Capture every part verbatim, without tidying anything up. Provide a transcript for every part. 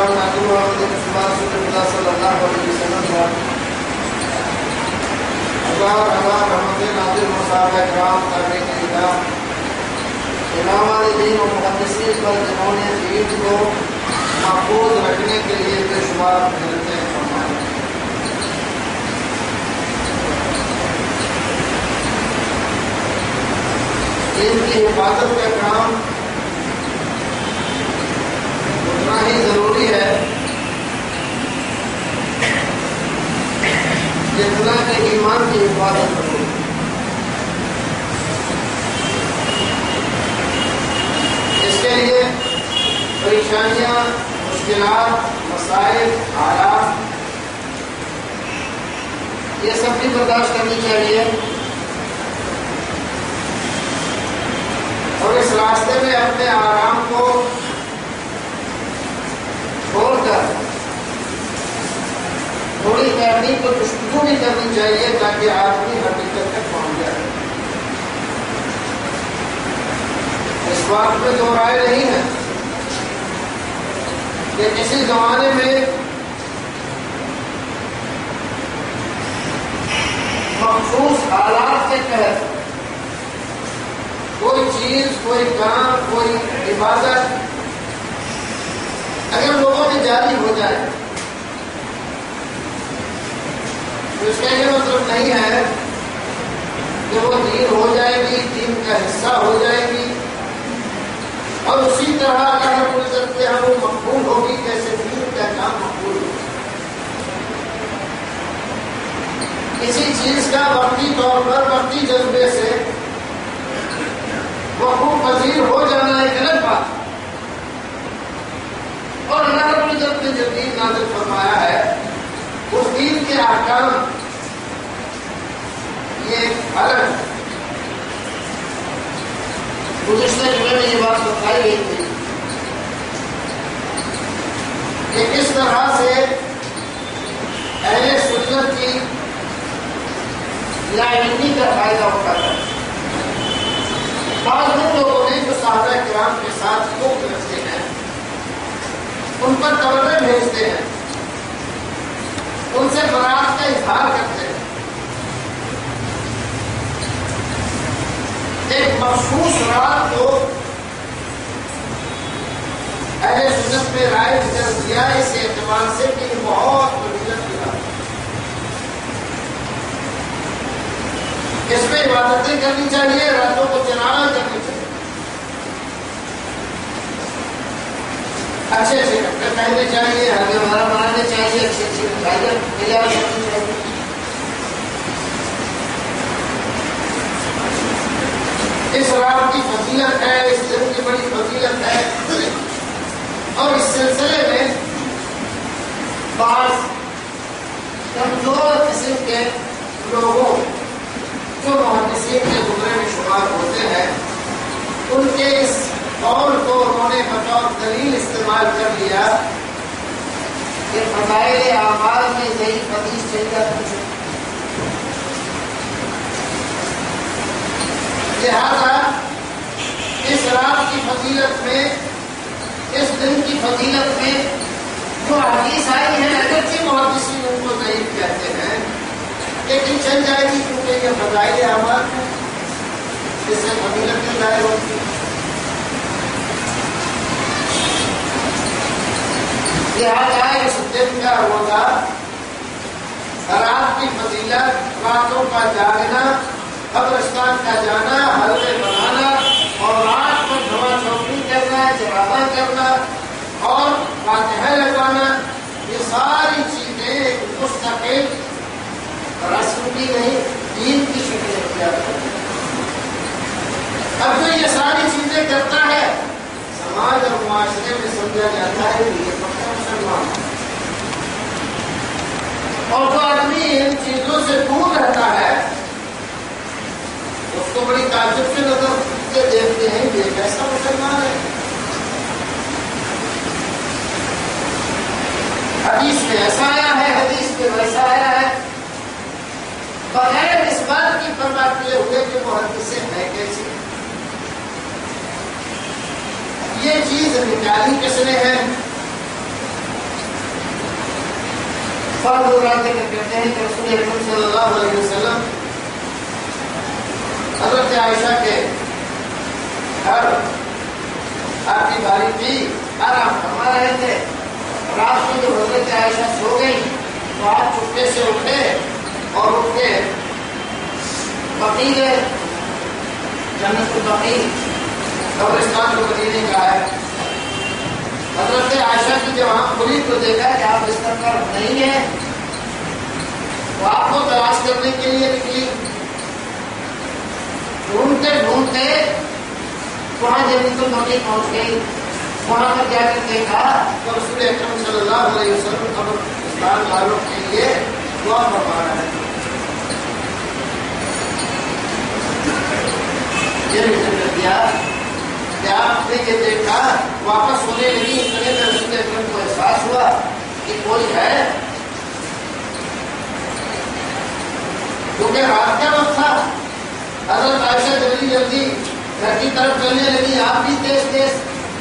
صلی اللہ علیہ وسلم کا ہزار ہزار رحمتیں نازل ہوں صحابہ کرام تابعین کرام امام دین و محدثین پر جنہوں نے دین کو محفوظ رکھنے کے لیے بے شمار محنتیں فرمائیں. دین کی حفاظت کا کام اتنا ہی ضروری ہے جتنا کہ ایمان کی حفاظت ضروری ہے. اس کے لیے پریشانیاں، مشکلات، مسائل، حالات یہ سب بھی برداشت کرنی چاہیے اور اس راستے میں اپنے آرام کو چھوڑ کر تھوڑی تحقیق کو جستجو بھی کرنی چاہیے تاکہ آدمی حقیقت تک پہنچ جائے. اس بات میں دو رائے نہیں ہے کہ کسی زمانے میں مخصوص حالات کے تحت کوئی چیز، کوئی کام، کوئی عبادت اگر لوگوں میں جاری ہو جائے تو اس کا یہ مطلب نہیں ہے کہ وہ دین ہو جائے گی، دین کا حصہ ہو جائے گی اور اسی طرح اللہ رب العزت کے ہم وہ مقبول ہوگی جیسے دین کا کام مقبول ہوگا. کسی چیز کا وقتی طور پر وقتی جذبے سے وقوع پذیر ہو جانا ایک الگ بات ہے اور اللہ رب العزت نے جو دین نازل فرمایا ہے اس دین کے احکام یہ الگ. گزشتہ جمعے میں یہ بات بتائی گئی تھی کہ کس طرح سے اہل سنت کی لا علمی کا فائدہ اٹھاتا ہے. بعض ان لوگوں نے جو صحابہ کرام کے ساتھ کوک رکھتے ہیں، ان پر تبرے بھیجتے ہیں، ان سے برات کا اظہار کرتے ہیں، ایک مخصوص رات کو اہل سنت میں رائے کر دیا اس اعتبار سے کہ بہت فضیلت کی رات، اس میں عبادتیں کرنی چاہیے، راتوں کو چرانا کرنی چاہیے، اچھے اچھے کپڑے پہننے چاہیے، ہلکے بھرا بنانے چاہیے، اچھی اچھی مٹھائیاں تیار کرنی چاہیے. اس رات کی فضیلت ہے، اس دن کی بڑی فضیلت ہے اور اس سلسلے میں بعض کمزور قسم کے لوگوں جو محدثین کے زمرے میں شمار ہوتے ہیں ان کے اس قول کو انہوں نے بطور دلیل استعمال کر لیا کہ فضائل اعمال میں ضعیف حدیث چل جاتی ہے، لہذا اس رات کی فضیلت میں، اس دن کی فضیلت میں جو حدیث آئی ہے اگرچہ محدثین ان کو ضعیف کہتے ہیں لیکن چل جائے گی کیونکہ یہ فضائل اعمال ہے، اس سے فضیلت کی ظاہر ہوتی ہے. لہٰذا اس دن کا روزہ، رات کی فضیلت، راتوں کا جاگنا، قبرستان کا جانا، حلوے بنانا اور رات کو دھما چوکی کرنا، جرابہ کرنا اور فاتحہ لگانا، یہ ساری چیزیں ایک مستقل رسم کی نہیں دین کی شکل اختیار کرتی ہے. اب جو یہ ساری چیزیں کرتا ہے سماج اور معاشرے میں سمجھا جاتا ہے کہ یہ پکا مسلمان ہے، اور جو آدمی ان چیزوں سے دور رہتا ہے اس کو بڑی تعجب سے نظر سے دیکھتے ہیں یہ کیسا مسلمان ہے. حدیث میں ایسا آیا ہے، حدیث میں ویسا آیا ہے، بغیر اس بات کی پرواہ کیے ہوئے کہ محدث ہے کیسی. یہ چیز نکالی کس نے ہے؟ بعض حضرات ذکر کرتے ہیں کہ رسول اکرم صلی اللہ علیہ وسلم حضرت عائشہ کے گھر آپ کی باری تھی، آرام فرما رہے تھے. رات کو جب حضرت عائشہ سو گئی تو آپ چپکے سے اٹھے اور اٹھ کے بقیع گئے. جنت البقیع قبرستان کو مدینے کا ہے. حضرت عائشہ کی جب آنکھ کھلی تو دیکھا کہ آپ بستر پر نہیں ہیں، تو آپ کو تلاش کرنے کے لیے نکلی. ڈھونڈتے ڈھونڈتے وہاں جنت البقیع پہنچ گئی. وہاں پر جا کر دیکھا تو رسول اکرم صلی اللہ علیہ وسلم قبرستان والوں کے لیے دعا فرما رہے ہیں. یہ بھی ذکر کیا کہ آپ نے یہ دیکھا واپس ہونے لگی، اتنے میں رسول اکرم کو احساس ہوا کہ کوئی ہے، کیونکہ رات کا وقت تھا. حضرت عائشہ جلدی جلدی گھر کی طرف چلنے لگی، آپ بھی تیز تیز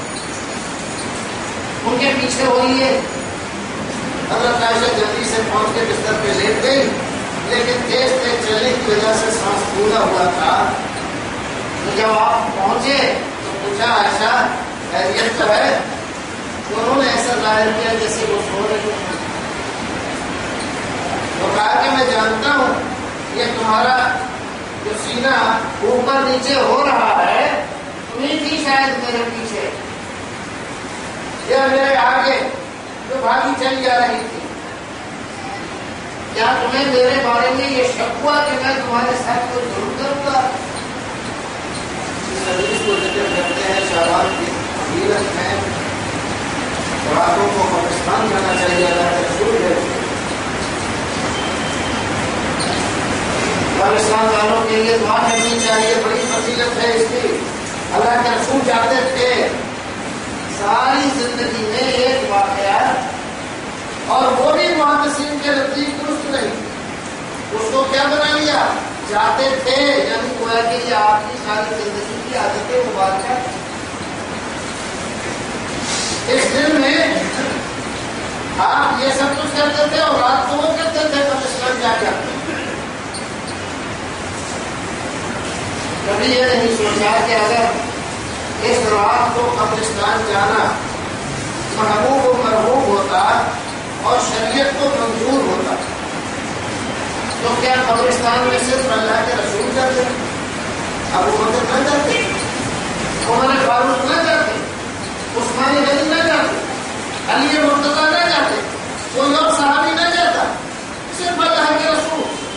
ان کے پیچھے ہو رہی ہے. حضرت عائشہ جلدی سے پہنچ کے بستر پہ لیٹ گئی، لیکن تیز تیز چلنے کی وجہ سے سانس پھولا ہوا تھا. تو جب آپ پہنچے تو پوچھا عائشہ خیریت تو ہے؟ انہوں نے ایسا ظاہر کیا جیسے وہ سو رہے ہیں. تو کہا کہ میں جانتا ہوں یہ تمہارا جو سینہ اوپر نیچے ہو رہا ہے تمہیں تھی شاید میرے پیچھے یا میرے آگے جو بھاگی چلی جا رہی تھی. کیا تمہیں میرے بارے میں یہ شک ہوا کہ میں تمہارے ساتھ کوئی ظلم کروں گا؟ اس حدیث کو ذکر کرتے ہیں شعبان کی فضیلت میں راتوں کو قبرستان جانا چاہیے. اللہ کے رسول ہے قبرستان والوں کے لیے دعا کرنی چاہیے، بڑی فضیلت ہے اس کی. اللہ کے رسول چاہتے تھے ساری زندگی میں ایک واقعہ، اور وہ بھی محدثین کے نزدیک درست نہیں، اس کو کیا بنا لیا؟ چاہتے تھے، یعنی گویا کہ یہ آپ کی ساری زندگی کی عادت مبارکہ. اس دن میں آپ یہ سب کچھ کرتے تھے اور رات کو وہ کرتے تھے قبرستان جا کر. کبھی یہ نہیں سوچا کہ اگر اس رات کو قبرستان جانا محبوب و مرغوب ہوتا اور شریعت کو منظور ہوتا تو کیا قبرستان میں صرف اللہ کے رسول جاتے، ابو بکر نہ جاتے، عمر فاروق نہ جاتے، عثمان غنی نہ جاتے، علی مرتضیٰ نہ جاتے، کوئی اور صحابی نہ جاتا، صرف اللہ کے رسول.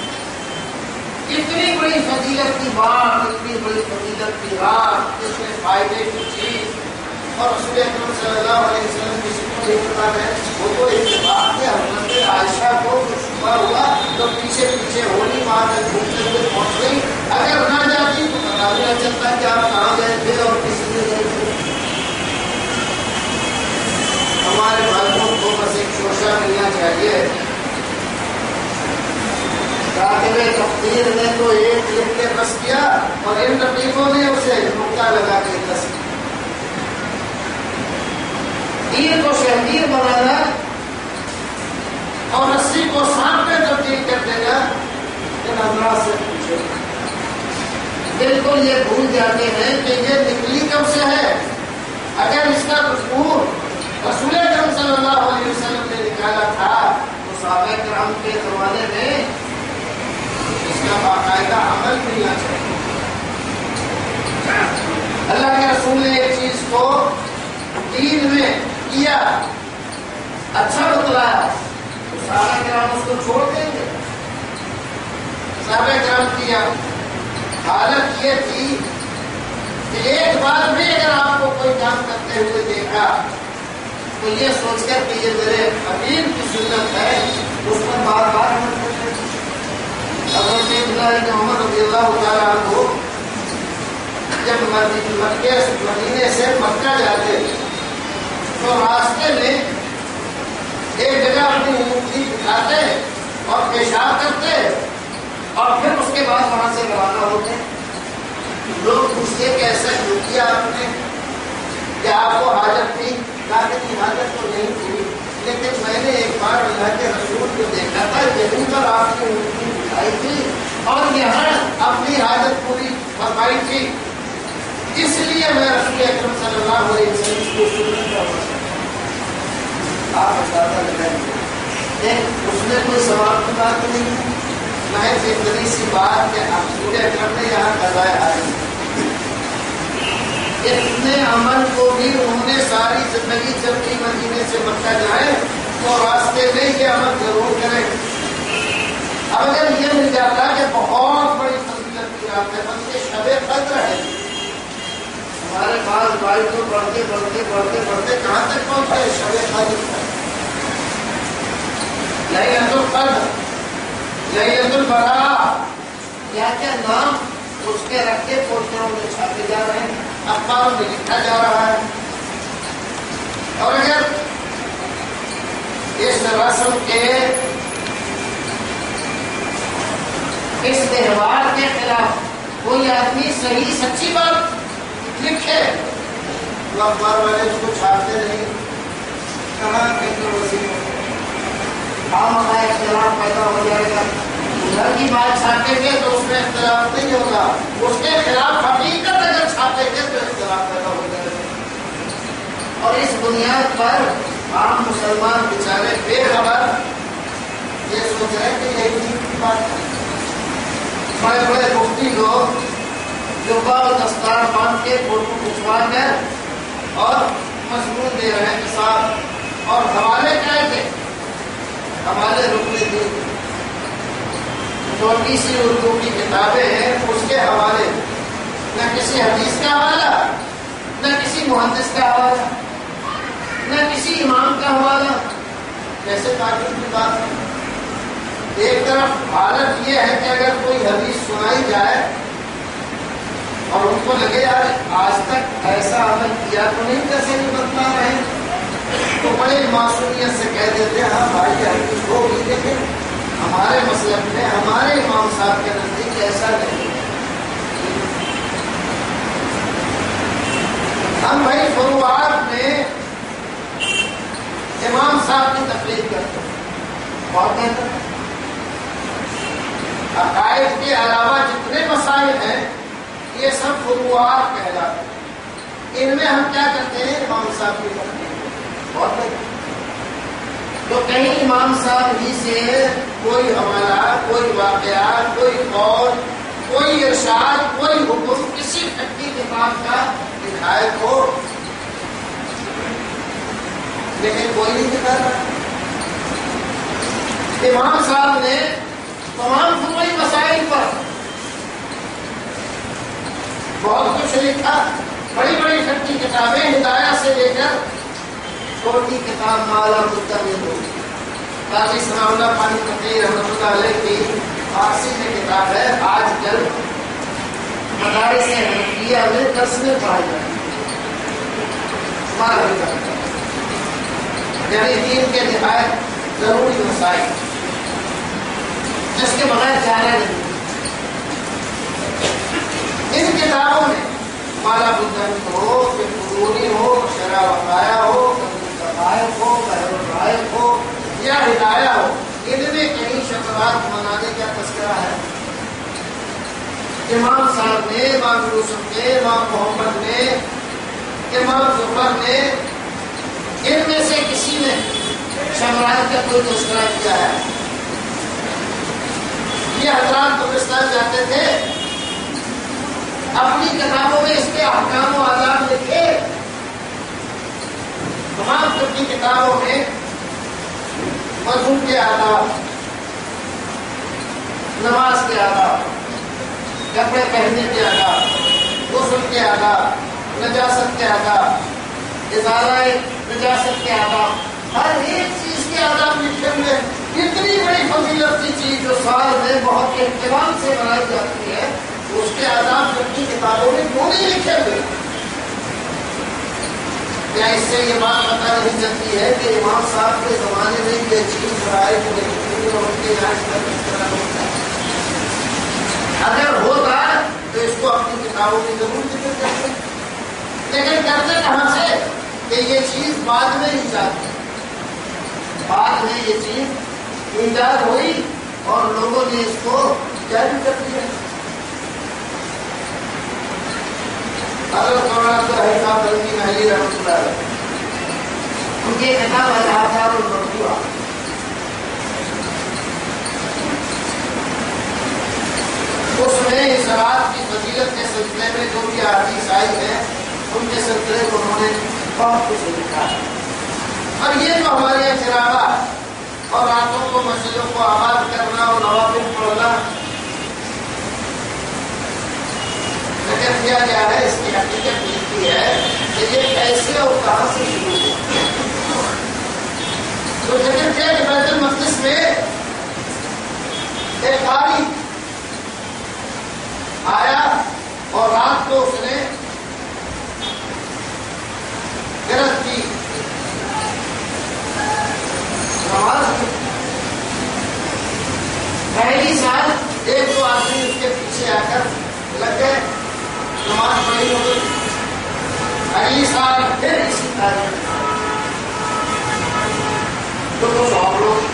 اتنی بڑی فضیلت کی بات، اتنی بڑی فضیلت کی رات، اس میں فائدے کی چیز، اور رسول اکرم صلی اللہ علیہ وسلم کی سنت اتباع ہے. وہ تو اتفاق ہے حضرت عائشہ کو شبہ ہوا تو پیچھے پیچھے ہولی وہاں تک گھومتے ہوئے پہنچ گئی. اگر نہ جاتی تو پتا بھی نہ چلتا کہ آپ کہاں گئے تھے اور کسی نے گئے تھے. ہمارے بھائیوں کو بس ایک شوشہ ملنا چاہیے. کاتب تقدیر نے تو ایک لکھ کے بس کیا اور ان رقیبوں نے اسے نقطہ لگا کے دس کیا. تیر کو شہگیر بنانا اور رسی کو سانپ میں تبدیل کر دینا ان حضرات سے پوچھے. بالکل یہ بھول جاتے ہیں کہ یہ نکلی کب سے ہے. اگر اس کا دستور رسول اکرم صلی اللہ علیہ وسلم نے نکالا تھا تو صحابہ کرام کے زمانے میں اس کا باقاعدہ عمل ملنا چاہیے. اللہ کے رسول نے ایک چیز کو دین میں کیا، اچھا بتلایا تو صحابہ کرام اس کو چھوڑ دیں گے؟ صحابہ کرام کی حالت یہ تھی کہ ایک بار بھی اگر آپ کو کوئی کام کرتے ہوئے دیکھا تو یہ سوچ کر کہ یہ میرے حبیب کی سنت ہے اس پر بار بار عمل کرتے ہیں. حضرت عبداللہ بن عمر رضی اللہ تعالیٰ عنہ جب مکے مدینے سے مکہ جاتے تو راستے میں ایک جگہ اپنی انگلی اٹھاتے اور پیشاب کرتے اور پھر اس کے بعد وہاں سے روانہ ہوتے. لوگ پوچھتے کہ ایسا کیوں کیا آپ نے؟ کیا آپ کو حاجت تھی؟ کہا کہ حاجت تو نہیں تھی، لیکن میں نے ایک بار اللہ کے رسول کو دیکھا اور یہاں اپنی حاجت پوری فرمائی تھی. اس لیے میں رسول اکرم صلی اللہ علیہ وسلم کو سنت کا آپ اندازہ لگائیں. اس میں کوئی سوال کی بات نہیں ہے، محض اتنی سی بات کہ رسول اکرم نے یہاں قضائے حاجت اتنے عمل کو بھی انہوں نے ساری زندگی جب بھی مدینے سے مکہ جائیں تو راستے میں یہ عمل ضرور کریں. اب اگر یہ مل جاتا کہ بہت بڑی فضیلت کی رات ہے، بلکہ شب قدر ہے، ہمارے پاس بھائی کو بڑھتے بڑھتے بڑھتے بڑھتے کہاں تک پہنچے؟ شب قدر، لیلۃ القدر، لیلۃ البراء، کیا کیا نام اس کے رکھ کے پوسٹروں میں چھاپے جا رہے ہیں، اخباروں میں لکھا جا رہا ہے. اور اگر اس رسم کے اس تہوار کے خلاف کوئی آدمی صحیح سچی بات لکھے تو اخبار والے اس کو چھاپتے نہیں. کہاں کنٹروورسی عام کا اختلاف پیدا ہو جائے گا. گھر کی بات چھاپیں گے تو اس میں اختلاف نہیں ہوگا، اس کے خلاف حقیقت اگر چھاپیں گے تو اختلاف پیدا ہو جائے گا. اور اس بنیاد پر عام مسلمان بیچارے بے خبر یہ سوچ رہے ہیں کہ یہ کی بات ہے. بڑے بڑے مفتی لوگ جو بال دستار باندھ کے فوٹو کھنچوا کر اور مضمون دے رہے ہیں کسان اور حوالے کہے تھے، حوالے رکنے دی چھوٹی سی اردو کی کتابیں ہیں اس کے حوالے، نہ کسی حدیث کا حوالہ، نہ کسی محدث کا حوالہ، نہ کسی امام کا حوالہ. کیسے تعلق کی بات ہے؟ ایک طرف حالت یہ ہے کہ اگر کوئی حدیث سنائی جائے اور ان کو لگے یار آج تک ایسا عمل کیا تو نہیں، کیسے نہیں بتلا رہے، تو بڑے معصومیت سے کہہ دیتے ہیں ہاں بھائی یہ حدیث ہوگی، لیکن ہمارے مسلک میں ہمارے امام صاحب کے نزدیک ایسا نہیں. ہم بھائی فروعات میں امام صاحب کی تقلید کرتے ہیں، بہت بہتر. عقائد کے علاوہ جتنے مسائل ہیں یہ سب فروعات کہلاتے ہیں، ان میں ہم کیا کرتے ہیں؟ امام صاحب کی تقلید. بہت بہتر. تو کہیں امام صاحب ہی سے کوئی حوالہ، کوئی واقعہ، کوئی قول، کوئی ارشاد، کوئی حکم کسی کھٹی کتاب کا ہدایت ہو، لیکن کوئی نہیں دکھا رہا. امام صاحب نے تمام فروعی مسائل پر بہت کچھ لکھا، بڑی بڑی کھٹی کتابیں ہدایت سے لے کر چھوٹی کتاب مالا مستقبل ہو. قاضی ثناء اللہ پانی پتی رحمۃ اللہ علیہ کی فارسی میں کتاب ہے، آج کل مدارس حنفیہ میں درس میں پڑھائی جاتی ہے، یعنی دین کے نہایت ضروری مسائل جس کے بغیر چارہ نہیں. ان کتابوں میں مالا بدن ہو، فضولی ہو، شرع وقایا ہو، قائق ہو، بحر الرائق ہو یا ہدایہ ہو، ان میں کہیں شکرات منانے کا تذکرہ ہے. امام صاحب نے، امام یوسف نے، امام محمد نے، امام ظفر نے، ان میں سے کسی نے شکرات کا کوئی تذکرہ کیا ہے؟ یہ حضرات پاکستان جاتے تھے، اپنی کتابوں میں اس کے احکام و آداب لکھے. تمام فقہی کتابوں میں وضو کے آداب، نماز کے آداب، کپڑے پہننے کے آداب، غسل کے آداب، نجاست کے آداب، ازالہ نجاست کے آداب، ہر ایک چیز کے آداب لکھے ہوئے. اتنی بڑی فضیلت کی چیز جو سال میں بہت اہتمام سے بنائی جاتی ہے، اس کے آداب فقہی کتابوں میں کیوں نہیں لکھے ہوئے؟ کیا اس سے یہ بات پتہ نہیں چلتی ہے کہ امام صاحب کے زمانے میں یہ چیز رائے کو اور ان کے علاج کا تذکرہ ہوتا ہے؟ اگر ہوتا تو اس کو اپنی کتابوں میں ضرور ذکر کرتے، لیکن کرتے کہاں سے کہ یہ چیز بعد میں ایجاد ہوئی. بعد میں یہ چیز ایجاد ہوئی اور لوگوں نے اس کو جاری کر دیا. حضرت مولانا طاہر صاحب بلخی محلی رحمۃ اللہ علیہ ان کی کتاب ہے آثار المرفوعہ. اس میں اس رات کی فضیلت کے سلسلے میں جو بھی احادیث آئی ہیں ان کے سلسلے کو انہوں نے بہت کچھ لکھا ہے. اور یہ جو ہمارے چراغا اور راتوں کو مسجدوں کو آباد کرنا اور نوافل پڑھنا ذکر کیا گیا ہے، اس کی حقیقت لکھی ہے کہ یہ کیسے اور کہاں سے شروع ہوا. تو ذکر کیا کہ بیت المقدس میں ایک قاری آیا اور رات کو اس نے گرد کی نماز کی. پہلی سال ایک دو آدمی اس کے پیچھے آ کر لگ گئے، نماز پڑھی ہو گئی. اگلی سال پھر اسی تاریخ تو کچھ اور لوگ.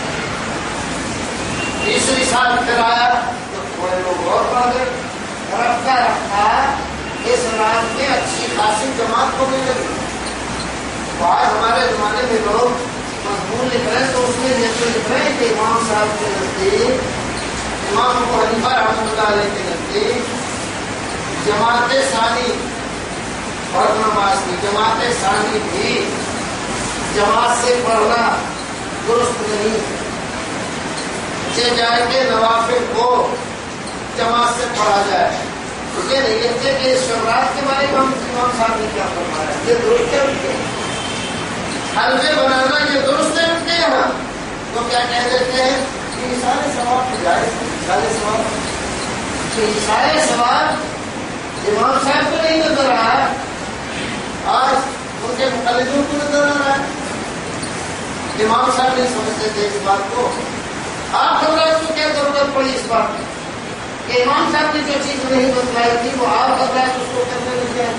تیسری سال پھر آیا تو تھوڑے لوگ اور پڑھ گئے. رفتہ رفتہ اس رات میں اچھی خاصی جماعت ہونے لگی. تو آج ہمارے زمانے میں لوگ مضمون لکھ رہے ہیں تو اس میں جیسے لکھ رہے ہیں کہ امام صاحب کے نزدیک، امام ابو حنیفہ رحمۃ اللہ علیہ کے نزدیک جماعت ثانی اور نماز کی جماعت ثانی بھی جماعت سے پڑھنا درست نہیں. چہ جائے کہ نوافل کو جماعت سے پڑھا جائے. یہ نہیں کہتے کہ اس شرات کے بارے میں ہم امام صاحب نے کیا فرمایا یہ درست ہے ان کے حلقے بنانا یہ درست ہے ان کے یہاں. تو کیا کہہ دیتے ہیں کہ سارے ثواب کی جائز سارے ثواب کہ سارے ثواب امام صاحب کو نہیں نظر آ رہا، آج ان کے مقلدوں کو نظر آ رہا ہے. امام صاحب نہیں سمجھتے تھے اس بات کو. آپ حضرات کو کیا ضرورت پڑی اس بات میں کہ امام صاحب نے جو چیز نہیں بتلائی تھی وہ آپ حضرات اس کو کرنے لگ گئے.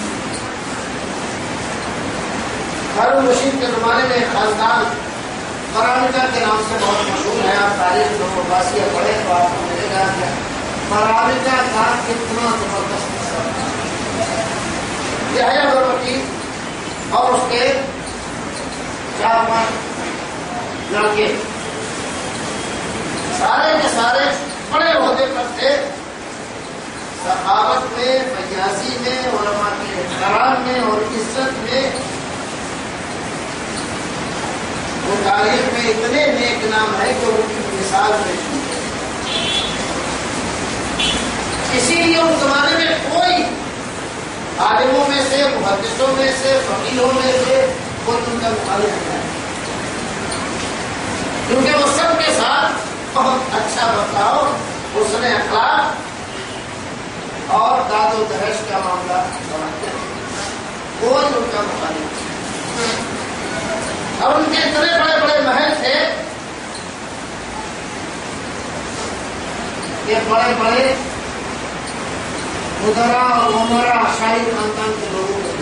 ہارون رشید کے زمانے میں خاندان فرامکا کے نام سے بہت مشہور ہے. آپ تاریخ جو عباسیہ پڑھے تو آپ کو ملے گا کہ فرامکا کا کتنا زبردست یحییٰ بن وکیع اور اس کے چار پانچ لڑکے سارے کے سارے بڑے عہدے پر تھے. سخاوت میں، فیاضی میں، علماء کے احترام میں اور عزت میں وہ تاریخ میں اتنے نیک نام ہے کہ ان کی مثال میں اسی لیے اس زمانے میں کوئی عالموں میں سے، محدثوں میں سے، فقیہوں میں سے کوئی ان کا مخالف نہیں ہے، کیونکہ وہ سب کے ساتھ بہت اچھا برتاؤ، حسن اخلاق اور داد و دہش کا معاملہ بناتے ہیں. کوئی ان کا مخالف. اور ان کے اتنے بڑے بڑے محل تھے کہ بڑے بڑے مدرا اور عمرا شاہی خاندان کے لوگوں کو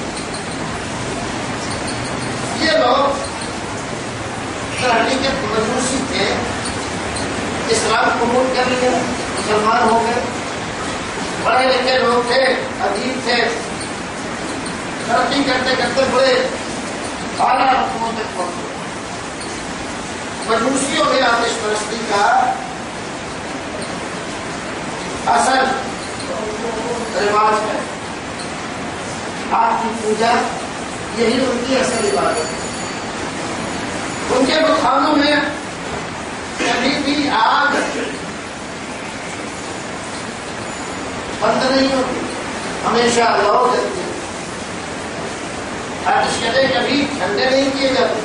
یہ لوگ حقیقت مجوسی تھے. اسلام قبول کر لیا، مسلمان ہو گئے، پڑھے لکھے لوگ تھے، ادیب تھے، ترقی کرتے کرتے بڑے اعلیٰ رقموں تک پہنچے. مجوسیوں میں آتش پرستی کا اصل رواج ہے. آگ کی پوجا یہی ان کی اصل عبادت ہے. ان کے بخانوں میں کبھی بھی آگ بند نہیں ہوتی، ہمیشہ لو جلتی ہے. آتش کدے کبھی ٹھنڈے نہیں کیے جاتے،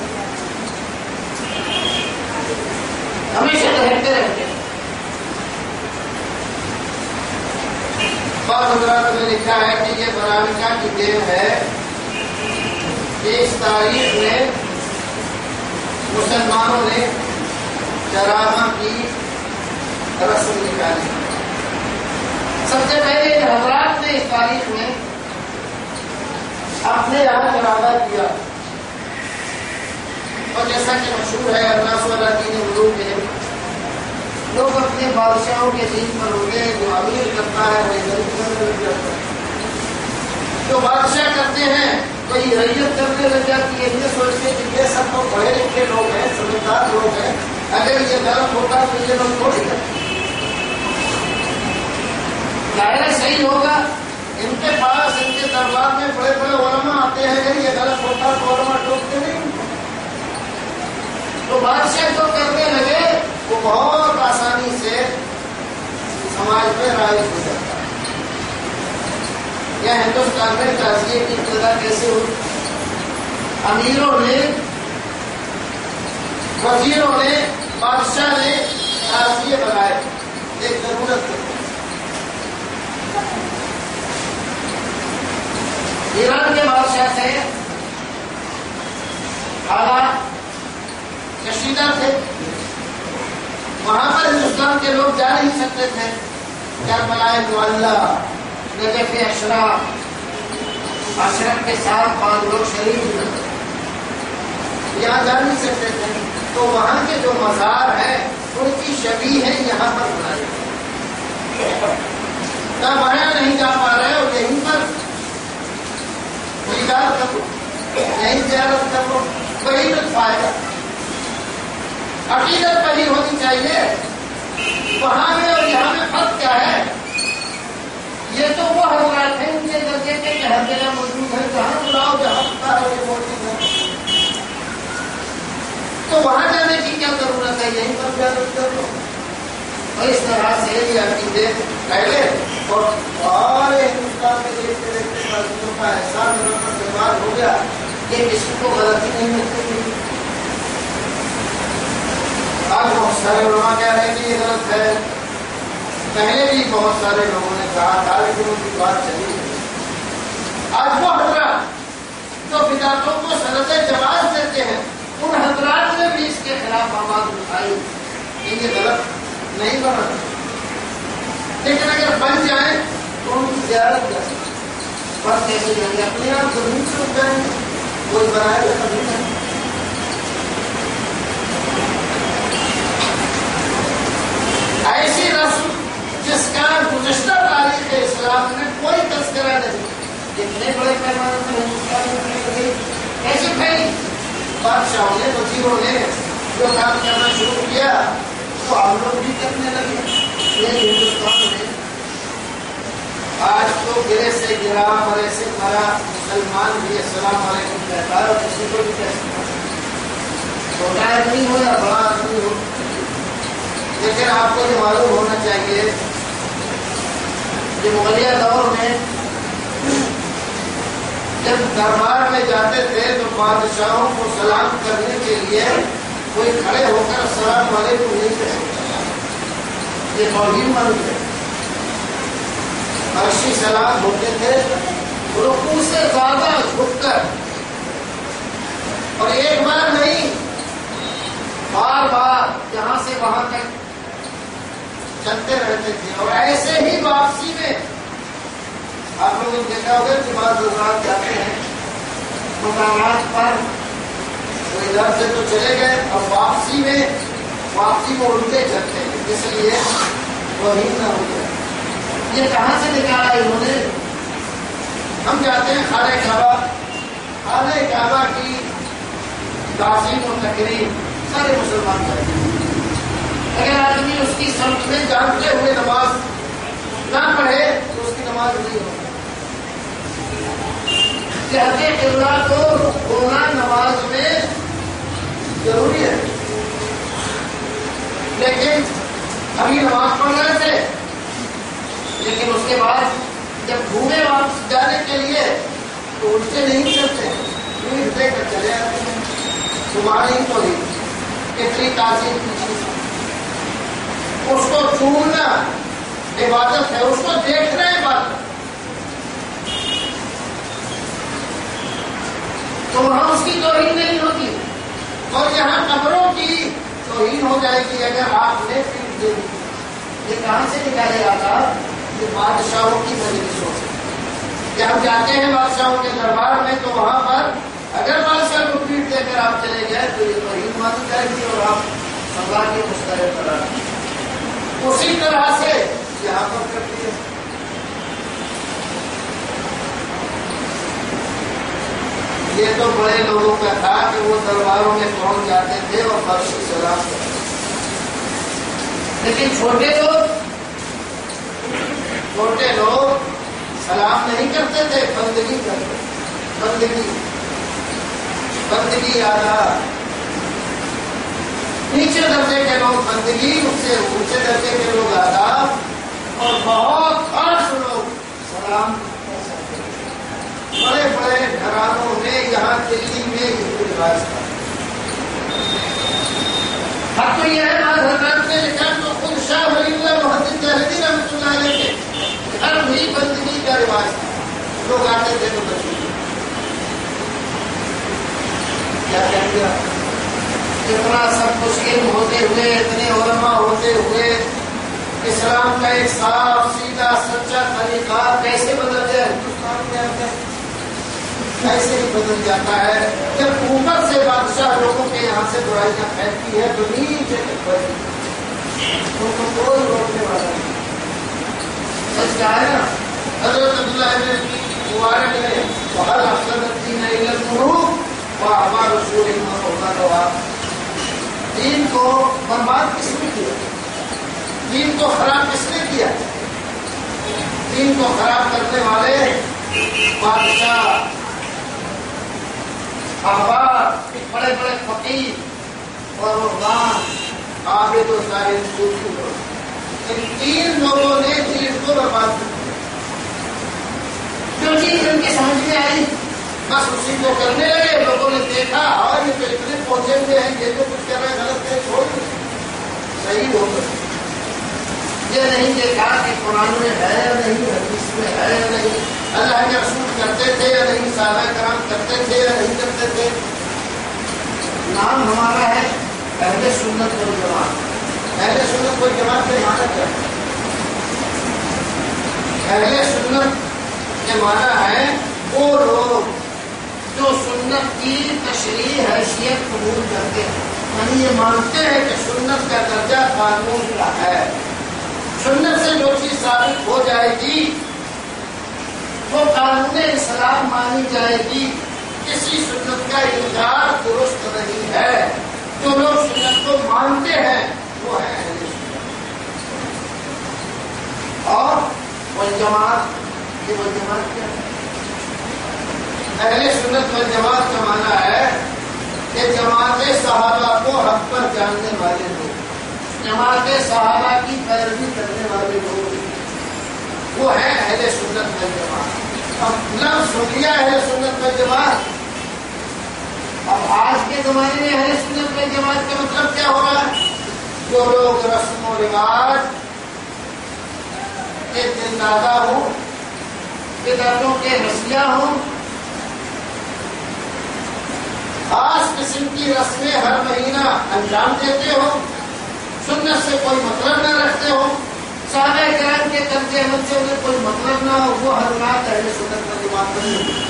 ہمیشہ رہتے رہتے. بعض حضرات نے لکھا ہے کہ یہ فرامکا کی دین ہے کہ اس تاریخ میں مسلمانوں نے چراغاں کی رسم نکالی. سب سے پہلے حضرات نے اس تاریخ میں اپنے یہاں چراغاں کیا، اور جیسا کہ مشہور ہے الناس والا دین علوم میں لوگ اپنے بادشاہوں کے دین پر ہوتے ہیں، جو امیر کرتا ہے وہ غریب کرنے لگ جاتا ہے، جو بادشاہ کرتے ہیں کوئی ریت کرنے لگ جاتی ہے، یہ سوچتے کہ یہ سب تو پڑھے لکھے لوگ ہیں، سمجھدار لوگ ہیں، اگر یہ غلط ہوتا تو یہ لوگ تھوڑی کرتے ظاہر صحیح ہوگا۔ ان کے پاس ان کے دربار میں بڑے بڑے علماء آتے ہیں، اگر یہ غلط ہوتا تو علماء ٹوکتے نہیں۔ تو بادشاہ جو کرنے لگے وہ بہت آسانی سے سماج میں رائج ہو جاتا ہے۔ یا ہندوستان میں تعزیے کی ابتدا کیسے ہوئی؟ امیروں نے، وزیروں نے، بادشاہ نے تعزیے بنائے ایک ضرورت تھی۔ ایران کے بادشاہ سے حالات کشیدہ تھے، وہاں پر ہندوستان کے لوگ جا نہیں سکتے تھے۔ کربلا معلّہ، نجف اشرف، اشرف کے ساتھ پانچ لوگ شہید ہوئے، یہاں جا نہیں سکتے تھے، تو وہاں کے جو مزار ہیں ان کی شبیہ ہے یہاں پر بنائی۔ نہ وہاں نہیں جا پا رہے اور یہیں پر دیدار کر لو، یہیں زیارت کر لو، وہی لطف آئے گا۔ عقیدت وہی ہونی چاہیے۔ وہاں میں اور یہاں میں فرق کیا ہے؟ یہ تو وہ حضرات ہیں ان کے درجے کے کہ ہر جگہ موجود ہے، جہاں بلاؤ جہاں پتا ہے یہ موجود ہے، تو وہاں جانے کی کیا ضرورت ہے؟ یہیں پر زیارت کر لو۔ اور اس طرح سے یہ عقیدے پھیلے اور سارے ہندوستان میں دیکھتے دیکھتے مسجدوں کا احساس کے بعد ہو گیا کہ کسی کو غلطی نہیں ملتی۔ آج بہت سارے علماء کہہ رہے ہیں کہ یہ غلط ہے، پہلے بھی بہت سارے لوگوں نے کہا تھا لیکن ان کی بات چلی گئی۔ آج وہ حضرات جو بدعتوں کو سند جواز دیتے ہیں ان حضرات نے بھی اس کے خلاف آواز اٹھائی کہ یہ غلط نہیں بنا، لیکن اگر بن جائیں تو ان کی زیارت کر سکتے، بس کیسے جائیں گے؟ اپنے آپ زمین سے اٹھ جائیں گے، کوئی بنائے گا کبھی نہیں۔ ایسی رسم جس کا گزشتہ تاریخ اسلام میں کوئی تذکرہ نہیں، کتنے بڑے پیمانے پر ہندوستان میں پھیلی، کیسے پھیلی؟ بادشاہوں نے، وزیروں نے جو کام کرنا شروع کیا تو ہم لوگ بھی کرنے لگے۔ یہ ہندوستان میں آج تو گرے سے گرا، مرے سے مرا مسلمان بھی السلام علیکم کہتا ہے اور کسی کو بھی کہہ سکتا ہے، چھوٹا آدمی ہو یا بڑا آدمی ہو۔ لیکن آپ کو یہ معلوم ہونا چاہیے کہ مغلیہ دور میں جب دربار میں جاتے تھے تو بادشاہوں کو سلام کرنے کے لیے کوئی کھڑے ہو کر السلام علیکم نہیں کہہ سکتا، یہ توہین مانتے ہیں۔ عرشی سلام ہوتے تھے رکوع سے زیادہ جھک کر، اور ایک بار نہیں بار بار یہاں سے وہاں تک چلتے رہتے تھے۔ اور ایسے ہی واپسی میں آپ لوگوں نے دیکھا ہوگا کہ بعض حضرات جاتے ہیں مقامات پر، تو ادھر سے تو چلے گئے اور واپسی میں واپسی میں الٹے چلتے ہیں، اس لیے توہین نہ ہو جائے۔ یہ کہاں سے نکالا انہوں نے؟ ہم جاتے ہیں خانہ کعبہ، خانہ کعبہ کی تعظیم و تقریب سارے مسلمان کرتے ہیں۔ اگر آدمی اس کی سمجھ میں جانتے ہوئے نماز نہ پڑھے تو اس کی نماز نہیں ہوگی۔ جہت قبلہ کو ہونا نماز میں ضروری ہے، لیکن ابھی نماز پڑھ رہے تھے، لیکن اس کے بعد جب گھومے واپس جانے کے لیے تو الٹے نہیں چلتے، پیٹ دے کر چلے آتے ہیں۔ تمہاری تو ہی کتنی تعظیم کی چیز، اس کو چھوڑنا عبادت ہے، اس کو دیکھنا عبادت، تو وہاں اس کی توہین نہیں ہوتی، اور یہاں قبروں کی توہین ہو جائے گی اگر آپ نے پیٹ دے دی۔ یہ کہاں سے نکالے آتا؟ یہ بادشاہوں کی مجلسوں سے، کہ ہم جاتے ہیں بادشاہوں کے دربار میں تو وہاں پر اگر بادشاہ کو پیٹ دے کر آپ چلے گئے تو یہ توہین مانی جائے گی اور آپ سزا کے مستحق قرار۔ اسی طرح سے یہاں پر کرتی ہے. یہ تو بڑے لوگوں کا تھا کہ وہ درباروں میں پہنچ جاتے تھے اور فرشی سلام کرتے تھے. لیکن چھوٹے لوگ چھوٹے لوگ سلام نہیں کرتے تھے، بندگی کرتے تھے. بندگی بندگی آدھا نیچے درجے کے لوگ بندگی، اس سے اونچے درجے کے لوگ آداب، اور بہت خاص لوگ سلام. بڑے بڑے گھرانوں میں یہاں دلی میں یہ رواج تھا. اب تو یہ ہے بعض حضرات نے لکھا تو خود شاہ ولی اللہ محدث دہلوی رحمۃ اللہ علیہ کے گھر بھی بندگی کا رواج تھا. لوگ آتے تھے تو بندگی کیا کہہ دیا. اتنا سب کچھ علم ہوتے ہوئے، اتنے علماء ہوتے ہوئے، اسلام کا ایک صاف سیدھا سچا طریقہ کیسے بدل جائے؟ ہندوستان میں آتے ایسے ہی بدل جاتا ہے. جب اوپر سے بادشاہ لوگوں کے یہاں سے برائیاں پھیلتی ہے تو نیچے تک بڑھتی ان کو کوئی روکنے والا نہیں. سچ کیا ہے نا، حضرت عبداللہ ابن مبارک نے وَهَلْ أَحْسَنَ الدِّينَ إِلَّا الْمُلُوكُ وَأَعْمَالُ رَسُولِهِ مَا قَوْلًا. دین کو برباد کس نے کیا؟ دین کو خراب کس نے کیا؟ دین کو خراب کرنے والے بادشاہ، احبار، بڑے بڑے فقیر اور رحمان، عابد و زاہد صوفی لوگ. ان تین لوگوں نے دین کو برباد کیا. جو چیز ان کی سمجھ میں آئی بس اسی کو کرنے لگے. لوگوں نے دیکھا اور یہ تو اتنے پہنچے ہوئے ہیں، یہ جو کچھ کر رہے ہیں غلط ہے، چھوڑ دیں، صحیح ہو گئے. یہ نہیں دیکھا کہ قرآن میں ہے یا نہیں، حدیث میں ہے یا نہیں، اللہ کے رسول کرتے تھے یا نہیں، صحابہ کرام کرتے تھے یا نہیں کرتے تھے. نام ہمارا ہے اہل سنت والجماعت. اہل سنت والجماعت کے معنی کیا ہے؟ اہل سنت کے معنی ہے وہ لوگ جو سنت کی تشریح حیثیت قبول کرتے ہیں، یعنی یہ مانتے ہیں کہ سنت کا درجہ قانون کا ہے. سنت سے جو چیز ثابت ہو جائے گی وہ قانون اسلام مانی جائے گی. کسی سنت کا انکار درست نہیں ہے. جو لوگ سنت کو مانتے ہیں وہ ہے اہل سنت. اور والجماعت، یہ والجماعت کیا ہے؟ اہل سنت والجماعت کا معنی ہے کہ جماعت صحابہ کو حق پر جاننے والے لوگ، جماعت صحابہ کی پیروی کرنے والے لوگ، وہ ہے اہل سنت والجماعت. اب لفظ سن لیا اہل سنت والجماعت. اب آج کے زمانے میں اہل سنت والجماعت کا مطلب کیا ہو رہا ہے؟ جو لوگ رسم و رواج کے دل دادا ہوں، بدعتوں کے رسیہ ہوں، خاص قسم کی رسمیں ہر مہینہ انجام دیتے ہو، سنت سے کوئی مطلب نہ رکھتے ہو، صحابہ کرام کے طرز عمل سے انہیں کوئی مطلب نہ ہو، وہ حضرات اہل سنت والجماعت نہیں ہوتے.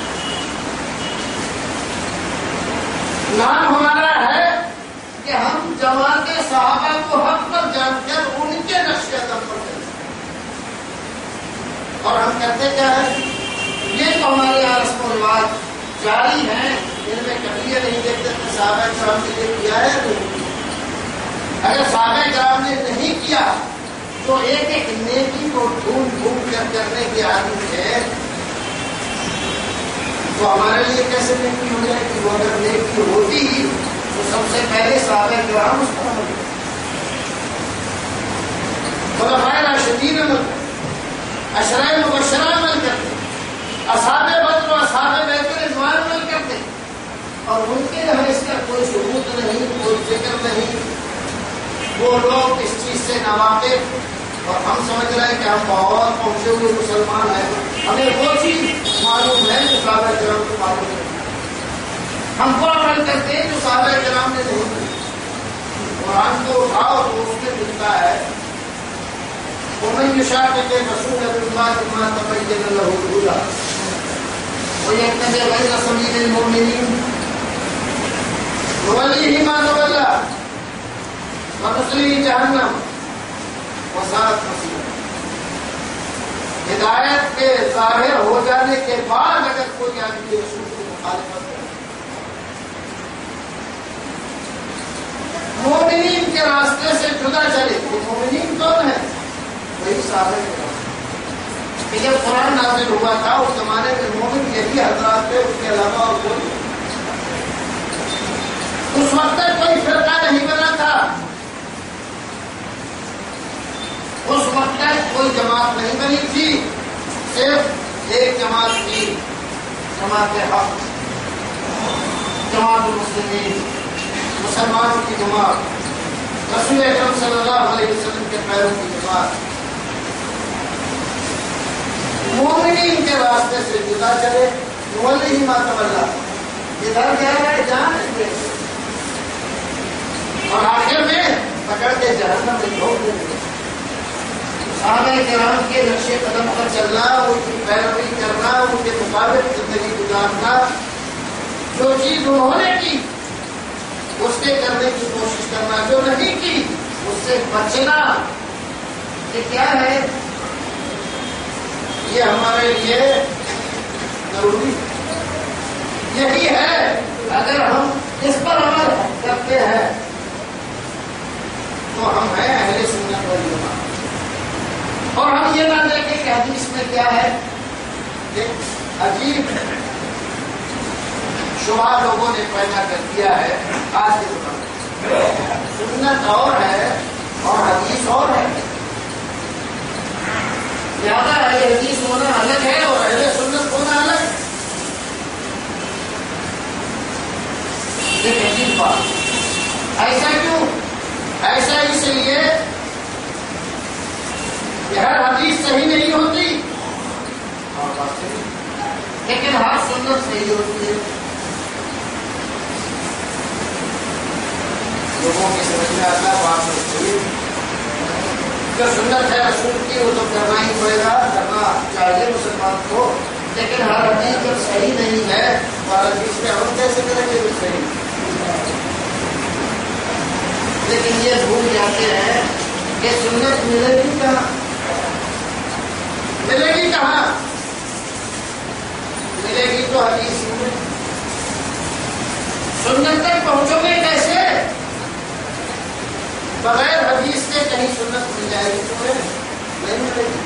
نام ہمارا ہے کہ ہم جماعت صحابہ کو حق پر جان کر ان کے نقش قدم پر چلتے ہیں. اور ہم کہتے کیا ہے؟ یہ تو ہمارے یہاں رسم و رواج جاری ہیں، ان میں کبھی یہ نہیں دیکھتے کہ صحابہ کرام نے یہ کیا ہے نہیں. اگر صحابہ کرام نے نہیں کیا تو ایک ایک نیکی کو ڈھونڈ ڈھونڈ کر کرنے کی عادت ہے، تو ہمارے لیے کیسے نیکی ہو جائے کہ وہ اگر نیکی ہوتی تو سب سے پہلے صحابہ کرام اس پر عمل کرتے، خلفائے راشدین عمل کرتے، عشرہ مبشرہ عمل کرتے، اصحاب بدر و اصحاب بیت رضوان عمل کرتے، اور ان کے یہاں اس کا کوئی ثبوت نہیں، کوئی ذکر نہیں. وہ لوگ اس چیز سے ناواقف، اور ہم سمجھ رہے ہیں کہ ہم بہت پہنچے ہوئے مسلمان ہیں، ہمیں وہ چیز معلوم ہے جو صحابہ کرام کو معلوم ہے. ہم وہ عمل کرتے ہیں جو صحابہ کرام نے نہیں کیا. قرآن کو اٹھاؤ تو اس میں ملتا ہے وَمَن يُشَاقِقِ الرَّسُولَ مِن بَعْدِ مَا تَبَيَّنَ لَهُ الْهُدَىٰ وَيَتَّبِعْ غَيْرَ سَبِيلِ الْمُؤْمِنِينَ نُوَلِّهِ مَا تَوَلَّىٰ وَنُصْلِهِ جَهَنَّمَ وسعت مسیح ہدایت کے ظاہر ہو جانے کے بعد اگر کوئی آدمی رسول کی مخالفت کرے، مومنین کے راستے سے جدا چلے، یہ مومنین کون ہے؟ وہی صحابہ کرام کہ جب قرآن نازل ہوا تھا اس زمانے میں مومن یہی حضرات تھے، اس کے علاوہ اور کوئی اس وقت تک کوئی فرقہ نہیں بنا تھا، اس وقت تک کوئی جماعت نہیں بنی تھی، صرف ایک جماعت تھی، جماعت حق، جماعت المسلمین، مسلمانوں کی جماعت، رسول اکرم صلی اللہ علیہ وسلم کے پیروں کی جماعت، مومنین کے راستے سے جدا چلے، نولی ہی ماتولہ، ادھر کیا ہے جہاں ہے اور آخر میں پکڑ کے جہنم میں جھونک دیں گے۔ صحابہ کرام کے نقش قدم پر چلنا، ان کی پیروی کرنا، ان کے مطابق زندگی گزارنا، جو چیز انہوں نے کی اس کے کرنے کی کوشش کرنا، جو نہیں کی اس سے بچنا، یہ کیا ہے؟ یہ ہمارے لیے ضروری یہی ہے۔ اگر ہم اس پر عمل کرتے ہیں تو ہم ہیں اہل سنت والجماعت، اور ہم یہ نہ دیکھیں کہ حدیث میں کیا ہے۔ ایک عجیب شبہ لوگوں نے پیدا کر دیا ہے آج کے زمانے میں، سنت اور ہے اور حدیث اور ہے، زیادہ اہل حدیث ہونا الگ ہے اور اہل سنت ہونا الگ ہے۔ ایک عجیب بات، ایسا کیوں؟ ایسا اس لیے کہ ہر حدیث صحیح نہیں ہوتی لیکن ہر سنت صحیح ہوتی ہے۔ لوگوں کی سمجھ میں آتا بات ہوتی، جو سنت ہے رسول کی وہ تو کرنا ہی پڑے گا، کرنا چاہیے مسلمان کو، لیکن ہر حدیث جب صحیح نہیں ہے تو ہر حدیث میں ہم کیسے کریں گے وہ صحیح؟ لیکن یہ بھول جاتے ہیں کہ سنت ملے گی کہاں؟ ملے گی کہاں؟ ملے گی تو حدیث میں۔ سنت تک پہنچو گے کیسے؟ بغیر حدیث کے کہیں سنت مل جائے گی تمہیں؟ نہیں ملے گی۔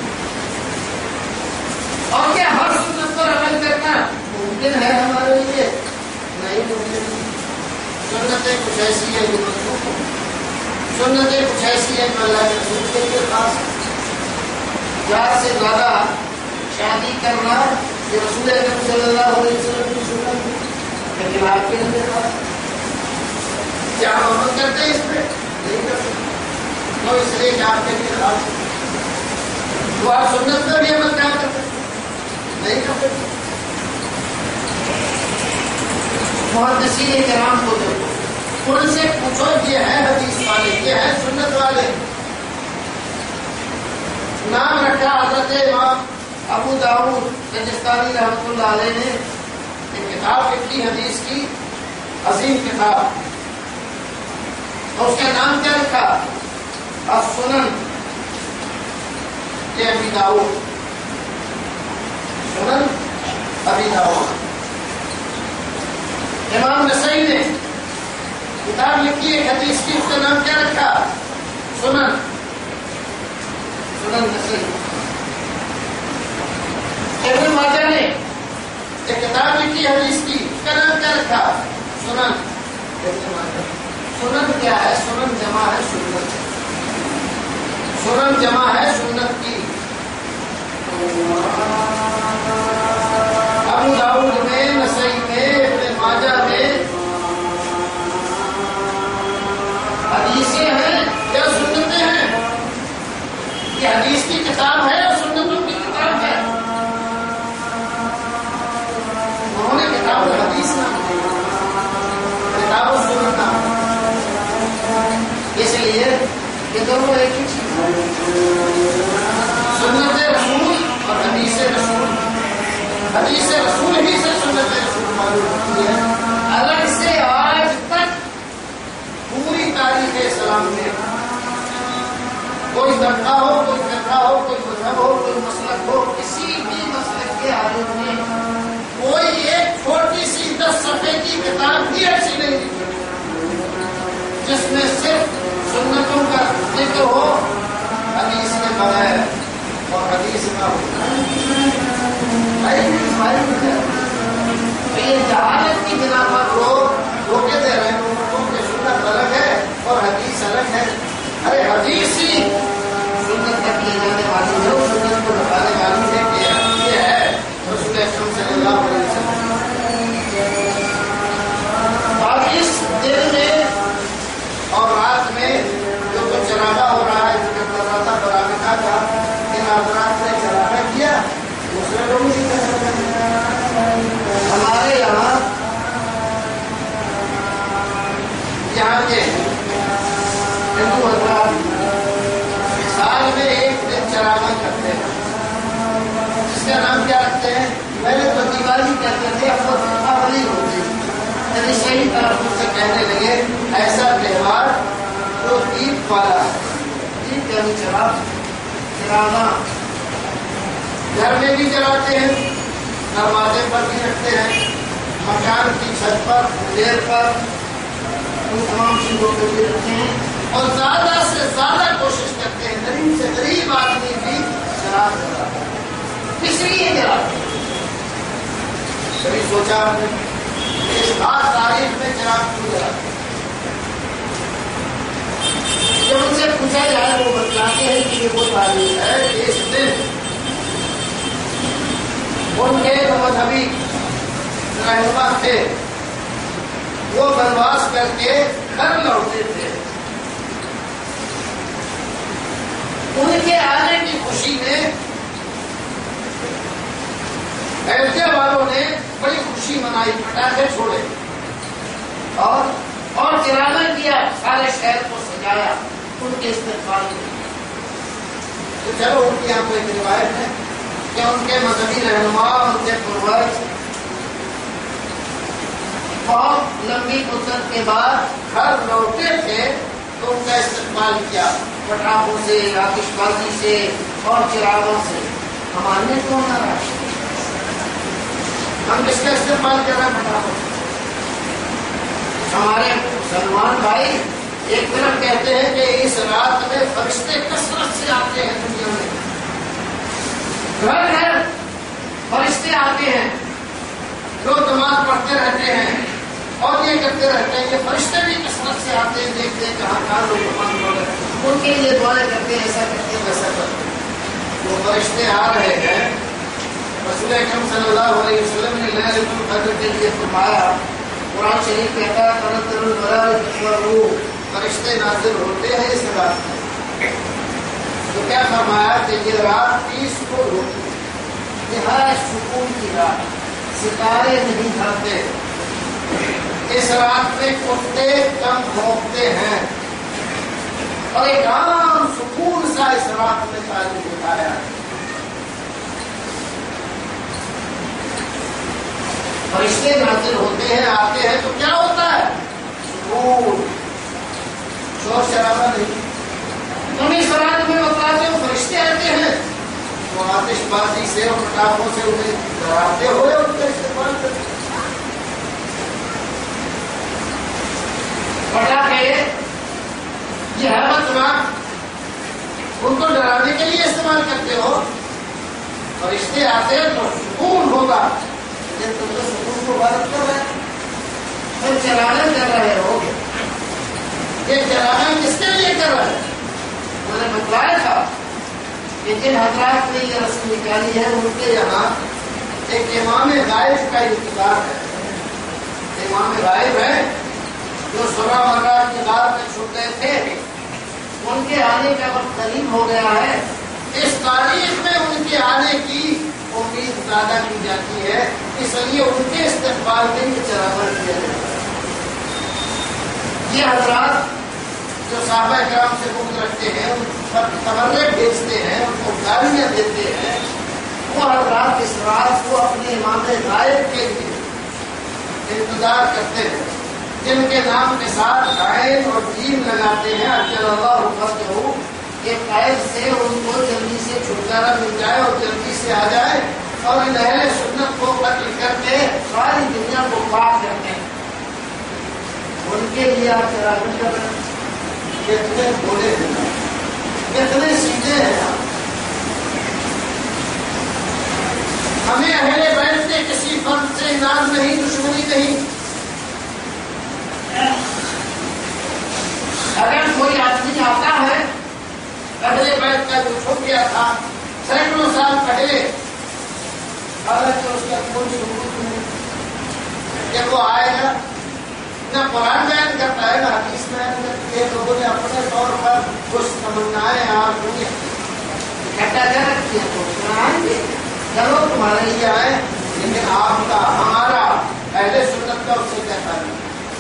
اور کیا ہر سنت پر عمل کرنا ممکن ہے ہمارے لیے؟ نہیں ممکن۔ سنتیں کچھ ایسی ہے جو مطلوب ہو، سنتیں کچھ ایسی ہیں جو اللہ کے رسول کے لیے خاص ہے۔ زیادہ سے زیادہ شادی کرنا یہ رسول اکرم صلی اللہ علیہ وسلم کی سنت ہے، لیکن آپ کے لیے خاص ہے۔ کیا ہم عمل کرتے ہیں اس پہ؟ نہیں کر سکتے، تو اس لیے کہ آپ کے لیے خاص ہے۔ تو آپ سنت پر بھی عمل کیا کرتے ہیں؟ نہیں کر سکتے۔ محدثین کرام کو دیکھو، ان سے پوچھو یہ ہے حدیث والے، یہ ہے سنت والے۔ نام رکھا حضرت امام ابو داؤد سجستانی رحمۃ اللہ علیہ نے ایک کتاب لکھی حدیث کی، عظیم کتاب، اور اس کا نام کیا لکھا؟ السنن ابی داؤد، سنن ابی داؤد۔ امام نسائی نے کتاب لکھی ایک حدیث کی، اس کا نام کیا رکھا؟ سنن، سنن نسائی۔ ابن ماجہ نے ایک کتاب لکھی حدیث کی، اس کا نام کیا رکھا؟ سنن ابن ماجہ۔ سنن کیا ہے؟ سنن جمع ہے سنت، سنن جمع ہے سنت کی۔ ابو داؤد میں، نسائی میں، ابن ماجہ میں حدیثیں ہیں یا سنتیں ہیں؟ یہ حدیث کی کتاب ہے اور سنتوں کی کتاب ہے۔ انہوں نے کتاب الحدیث نام دیا، کتاب السنت نام، اس لیے یہ دونوں ایک ہی چیز ہے۔ سنت رسول اور حدیث رسول، حدیث رسول ہی سے سنت رسول معلوم ہوتی ہے۔ الگ سے آج تک پوری تاریخ اسلام میں کوئی طبقہ ہو، کوئی فرقہ ہو، کوئی مذہب ہو، کوئی مسلک ہو، کسی بھی مسلک کے عالم نے کوئی ایک چھوٹی سی دس صفحے کی کتاب بھی ایسی نہیں لکھی جس میں صرف سنتوں کا ذکر ہو حدیث کے بغیر، اور حدیث کا یہ جہالت کی بنا پر لوگ دھوکے دے رہے ہیں لوگوں کہ سنت الگ ہے اور حدیث الگ ہے۔ ارے حدیث ہی سنت تک لے جانے والی ہے، سنت کو بتانے والی ہے کہ یہ ہے رسول اکرم صلی اللہ علیہ وسلم۔ اور اس دن میں اور رات میں جو کچھ چراغا ہو رہا ہے، ذکر کر رہا تھا قرآن کا تھا کہ حضرات نے چراغا کیا، دوسرے لوگ نہیں کر سکتے۔ ہمارے یہاں یہاں کے ہندو حضرات سال میں ایک دن چراغا کرتے ہیں، جس کا نام کیا رکھتے ہیں؟ پہلے تو دیوالی کہتے تھے، اب وہ دیپاولی ہوتی ہے، یعنی صحیح طرح سے کہنے لگے ایسا تہوار جو دیپ والا ہے۔ دیپ یعنی چراغ، چراغا گھر میں بھی جلاتے ہیں، دروازے پر بھی رکھتے ہیں، مکان کی چھت پر، دیر پر، ان تمام چیزوں پہ بھی رکھتے ہیں، اور زیادہ سے زیادہ کوشش کرتے ہیں غریب سے غریب آدمی بھی چراغ جلاتا ہے۔ کس لیے جلاتے ہیں؟ کبھی سوچا آپ نے اس خاص تاریخ میں چراغ کیوں جلاتے ہیں؟ جب ان سے پوچھا جائے وہ بتلاتے ہیں کہ یہ وہ تاریخ ہے کہ اس دن ان کے جو مذہبی رہنما تھے وہ بنواس کر کے گھر لوٹتے تھے، ان کے آنے کی خوشی میں ایسے والوں نے بڑی خوشی منائی، پٹاخے چھوڑے اور اور چراغا کیا، سارے شہر کو سجایا ان کے استقبال میں۔ تو چلو ان کی یہاں کوئی روایت ہے کہ ان کے مذہبی رہنما، ان کے پروج بہت لمبی مدت کے بعد گھر لوٹے تھے تو ان کا استقبال کیا پٹاخوں سے، آتش بازی سے اور چراغوں سے۔ ہمارے کون آ رہا ہے؟ ہم کس کا استعمال کر رہے ہیں؟ پٹاخوں سے۔ ہمارے مسلمان بھائی ایک طرف کہتے ہیں کہ اس رات میں فرشتے کثرت سے آتے ہیں، دنیا میں گھر گھر فرشتے آتے ہیں، لوگ نماز پڑھتے رہتے ہیں اور یہ کرتے رہتے ہیں، یہ فرشتے بھی کثرت سے آتے ہیں، دیکھتے ہیں کہاں کہاں لوگ نماز پڑھ رہے ہیں، ان کے لیے دعائیں کرتے ہیں، ایسا کرتے ہیں ویسا کرتے ہیں۔ وہ فرشتے آ رہے ہیں، رسول اکرم صلی اللہ علیہ وسلم نے لیلۃ القدر کے لیے فرمایا، قرآن شریف کہتا ہے تنزل الملائکۃ والروح، فرشتے نازل ہوتے ہیں اس رات میں۔ تو کیا فرمایا کہ یہ رات پیسفل ہوتی ہے، نہایت سکون کی رات، ستارے نہیں ڈھلتے، اس رات میں کتے کم بھونکتے ہیں، اور ایک عام سکون سا اس رات میں تعلق بتایا ہے۔ فرشتے نازل ہوتے ہیں، آتے ہیں تو کیا ہوتا ہے؟ سکون، شور شرابہ نہیں۔ تم اس رات میں بتاتے ہو فرشتے آتے ہیں تو آتش بازی سے اور پٹاخوں سے انہیں ڈراتے ہوئے ان کا استعمال کرتے ہیں۔ پٹاخے یہ حیرت ناک ان کو ڈرانے کے لیے استعمال کرتے ہو، فرشتے آتے ہیں تو سکون ہوگا، لیکن تم تو سکون کو غلط کر رہے ہیں، تم چلانا کر رہے ہو۔ یہ چلانا کس کے لیے کر رہے ہیں؟ میں نے بتلایا تھا کہ جن حضرات نے یہ رسم نکالی ہے ان کے یہاں ایک امام غائب کا انتظار ہے۔ امام غائب ہے جو سورہ مرہ کی رات میں چھپ گئے تھے، ان کے آنے کا وقت قریب ہو گیا ہے۔ اس تاریخ میں ان کے آنے کی امید زیادہ کی جاتی ہے، اس لیے ان کے استقبال میں یہ چراغا کیا جاتا ہے۔ یہ حضرات جو صحابہ کرام سے بغض رکھتے ہیں، ان پر تبرے بھیجتے ہیں، ان کو گالیاں دیتے ہیں، وہ حضرات اس رات کو اپنے امام غائب کے لیے انتظار کرتے ہیں، جن کے نام کے ساتھ عین اور جیم لگاتے ہیں، اجل اللہ فرجہ، کہ قید سے ان کو جلدی سے چھٹکارا مل جائے اور جلدی سے آ جائے اور ان اہل سنت کو قتل کر کے ساری دنیا کو پاک کرتے ہیں. ان کے لیے آپ شرارت کر رہے ہیں. کتنے بولے ہیں، کتنے سیدھے ہیں آپ. ہمیں اہل بیت کے کسی فرد سے ناز نہیں، دشمنی نہیں. اگر کوئی آدمی آتا ہے اہل بیت کا جو چھپ گیا تھا سینکڑوں سال پہلے، حالانکہ اس کا کوئی ثبوت نہیں کہ وہ آئے گا، نہ قرآن بیان کرتا ہے نہ حدیث بیان کرتی ہے. لوگوں نے اپنے طور پر کچھ تمنائیں آپ نے اکٹھا کر رکھی ہے تو آئیں گے، چلو تمہارے لیے آئے، لیکن آپ کا ہمارا اہل سنت کا اس سے کیا تعلق؟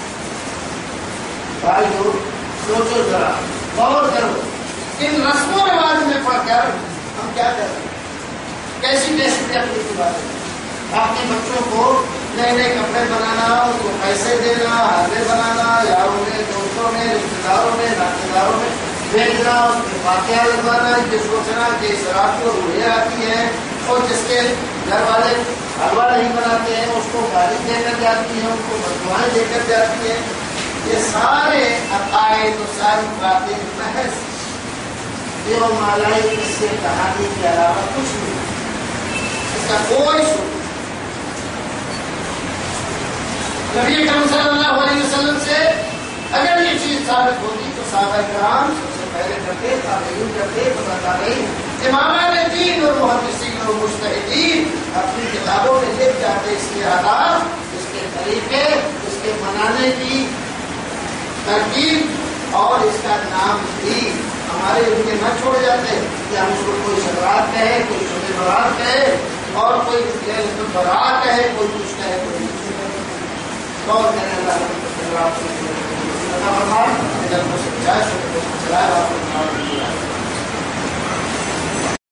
بھائیو سوچو ذرا، غور کرو، ان رسم و رواج میں پڑھ کر ہم کیا کر رہے ہیں؟ کیسی کیسی اپنی کی بات ہے. اپنے بچوں کو نئے نئے کپڑے بنانا، ان کو پیسے دینا، ہلے بنانا، یاروں میں، دوستوں میں، رشتے داروں میں، ناطے داروں میں بھیجنا، اس میں فاتحہ لگوانا، یہ سوچنا کہ اس رات کو روحیں آتی ہے، اور جس کے گھر والے حلوہ نہیں بناتے ہیں اس کو گالی دے کر جاتی ہیں، ان کو بدوائیں دے کر جاتی ہیں. یہ سارے عقائد و ساری باتیں محض دیو مالائی اس سے کہانی کے علاوہ کچھ نہیں، اس کا کوئی سوچ. نبی اکرم صلی اللہ علیہ وسلم سے اگر یہ چیز ثابت ہوتی تو صحابہ کرام سب سے پہلے کرتے، تابعین کرتے، تبع تابعین، امامان دین اور محدثین اور مجتہدین اپنی کتابوں میں لکھ جاتے اس کے آداب، اس کے طریقے، اس کے منانے کی ترکیب اور اس کا نام بھی ہمارے ان کے نہ چھوڑ جاتے کہ ہم اس کو کوئی شرات کہے، کوئی شب برات کہے اور کوئی لیلۃ البراء کہے، کوئی کچھ کہے، کوئی کچھ کہے. اور کہنے اللہ